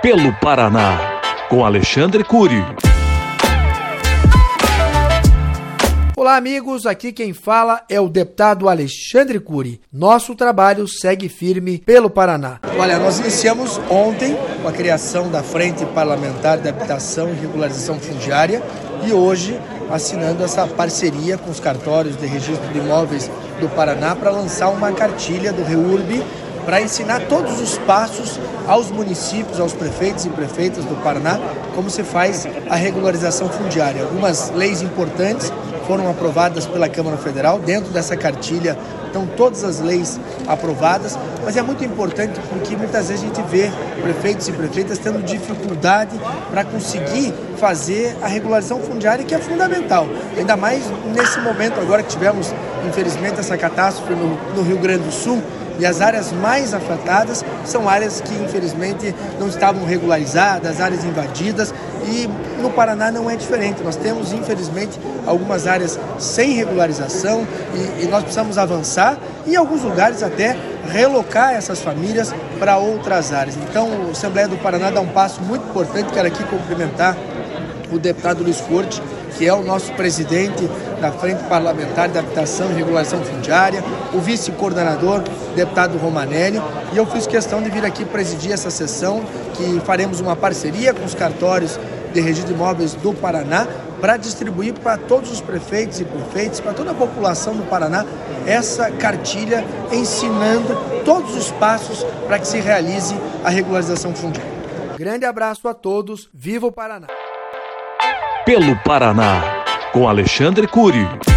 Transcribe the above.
Pelo Paraná, com Alexandre Cury. Olá, amigos, aqui quem fala é o deputado Alexandre Cury. Nosso trabalho segue firme pelo Paraná. Olha, nós iniciamos ontem com a criação da Frente Parlamentar de Habitação e Regularização Fundiária e hoje assinando essa parceria com os cartórios de registro de imóveis do Paraná para lançar uma cartilha do REURB para ensinar todos os passos aos municípios, aos prefeitos e prefeitas do Paraná, como se faz a regularização fundiária. Algumas leis importantes foram aprovadas pela Câmara Federal. Dentro dessa cartilha estão todas as leis aprovadas, mas é muito importante porque muitas vezes a gente vê prefeitos e prefeitas tendo dificuldade para conseguir fazer a regularização fundiária, que é fundamental, ainda mais nesse momento agora que tivemos, infelizmente, essa catástrofe no Rio Grande do Sul. E as áreas mais afetadas são áreas que, infelizmente, não estavam regularizadas, áreas invadidas, e no Paraná não é diferente. Nós temos, infelizmente, algumas áreas sem regularização e nós precisamos avançar e, em alguns lugares, até relocar essas famílias para outras áreas. Então, a Assembleia do Paraná dá um passo muito importante. Quero aqui cumprimentar o deputado Luiz Forte, que é o nosso presidente da Frente Parlamentar de Habitação e Regularização Fundiária, o vice-coordenador, deputado Romanelli, e eu fiz questão de vir aqui presidir essa sessão, que faremos uma parceria com os cartórios de registro de imóveis do Paraná para distribuir para todos os prefeitos e prefeitas, para toda a população do Paraná, essa cartilha ensinando todos os passos para que se realize a regularização fundiária. Grande abraço a todos, viva o Paraná! Pelo Paraná, com Alexandre Cury.